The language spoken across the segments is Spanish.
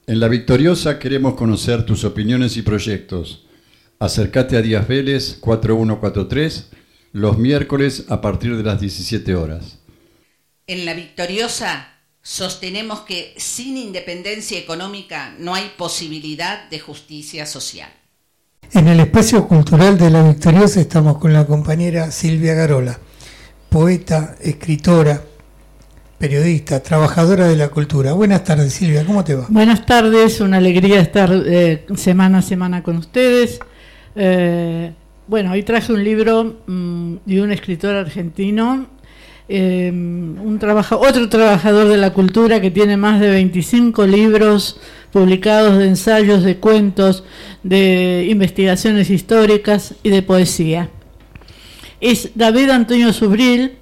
En La Victoriosa queremos conocer tus opiniones y proyectos. Acércate a Díaz Vélez 4143 los miércoles a partir de las 17 horas. En La Victoriosa sostenemos que sin independencia económica no hay posibilidad de justicia social. En el espacio cultural de La Victoriosa estamos con la compañera Silvia Garola, poeta, escritora, periodista, trabajadora de la cultura. Buenas tardes, Silvia, ¿cómo te va? Buenas tardes, una alegría estar semana a semana con ustedes. Hoy traje un libro de un escritor argentino, otro trabajador de la cultura que tiene más de 25 libros publicados de ensayos, de cuentos, de investigaciones históricas y de poesía. Es David Antonio Subril,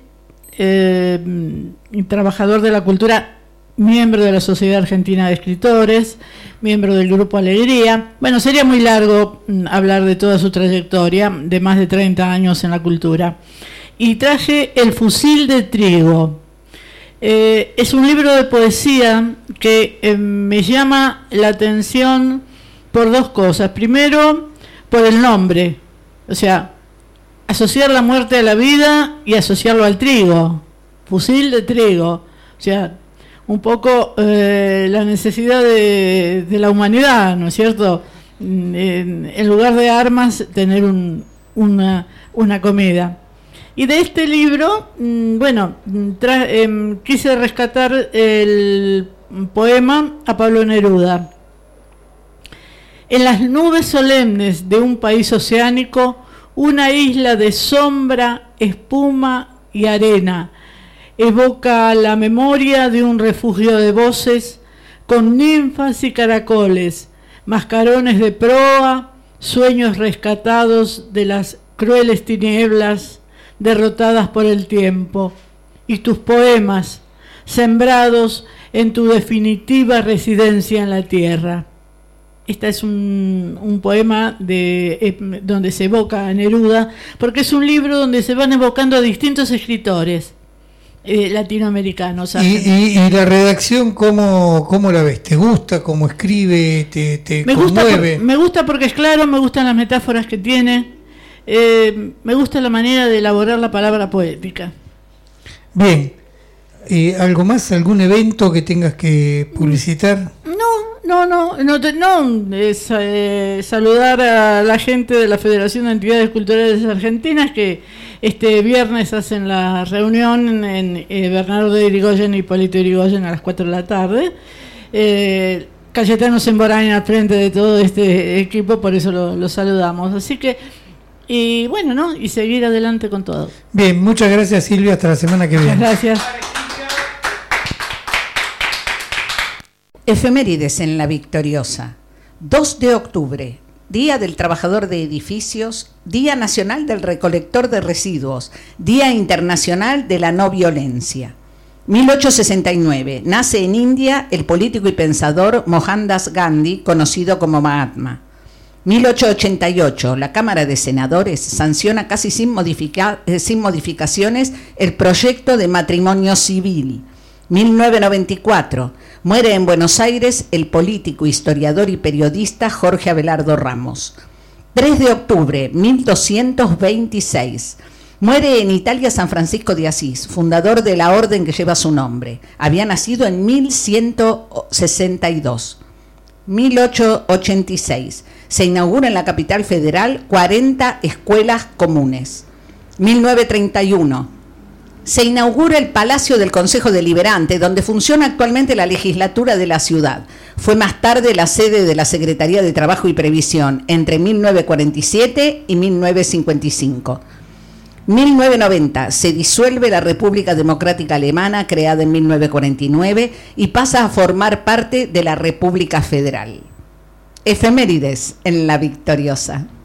trabajador de la cultura, miembro de la Sociedad Argentina de Escritores, miembro del Grupo Alegría. Bueno, sería muy largo hablar de toda su trayectoria, de más de 30 años en la cultura. Y traje El fusil de trigo. Es un libro de poesía que me llama la atención por dos cosas. Primero, por el nombre. O sea, asociar la muerte a la vida y asociarlo al trigo. Fusil de trigo. O sea, un poco la necesidad de la humanidad, ¿no es cierto? En lugar de armas, tener una comida. Y de este libro, quise rescatar el poema a Pablo Neruda. En las nubes solemnes de un país oceánico, una isla de sombra, espuma y arena evoca la memoria de un refugio de voces con ninfas y caracoles, mascarones de proa, sueños rescatados de las crueles tinieblas derrotadas por el tiempo, y tus poemas, sembrados en tu definitiva residencia en la tierra. Este es un poema donde se evoca a Neruda, porque es un libro donde se van evocando a distintos escritores latinoamericanos. ¿Y la redacción cómo la ves? ¿Te gusta cómo escribe? ¿Te conmueve? Me gusta porque es claro, me gustan las metáforas que tiene. Me gusta la manera de elaborar la palabra poética. Bien. ¿Algo más? ¿Algún evento que tengas que publicitar? Saludar a la gente de la Federación de Entidades Culturales Argentinas que este viernes hacen la reunión en Bernardo de Irigoyen y Hipólito Yrigoyen a las 4 de la tarde. Cayetano Semborain al frente de todo este equipo, por eso lo saludamos. Así que y seguir adelante con todo. Bien, muchas gracias, Silvia, hasta la semana que viene. Gracias. Efemérides en La Victoriosa. 2 de octubre, Día del Trabajador de Edificios, Día Nacional del Recolector de Residuos, Día Internacional de la No Violencia. 1869, nace en India el político y pensador Mohandas Gandhi, conocido como Mahatma. 1888, la Cámara de Senadores sanciona casi sin modificaciones el proyecto de matrimonio civil. 1994, muere en Buenos Aires el político, historiador y periodista Jorge Abelardo Ramos. 3 de octubre, 1226, muere en Italia San Francisco de Asís, fundador de la orden que lleva su nombre. Había nacido en 1162. 1886, se inaugura en la capital federal 40 escuelas comunes. 1931, se inaugura el Palacio del Consejo Deliberante, donde funciona actualmente la legislatura de la ciudad. Fue más tarde la sede de la Secretaría de Trabajo y Previsión, entre 1947 y 1955. 1990, se disuelve la República Democrática Alemana, creada en 1949, y pasa a formar parte de la República Federal. Efemérides en La Victoriosa.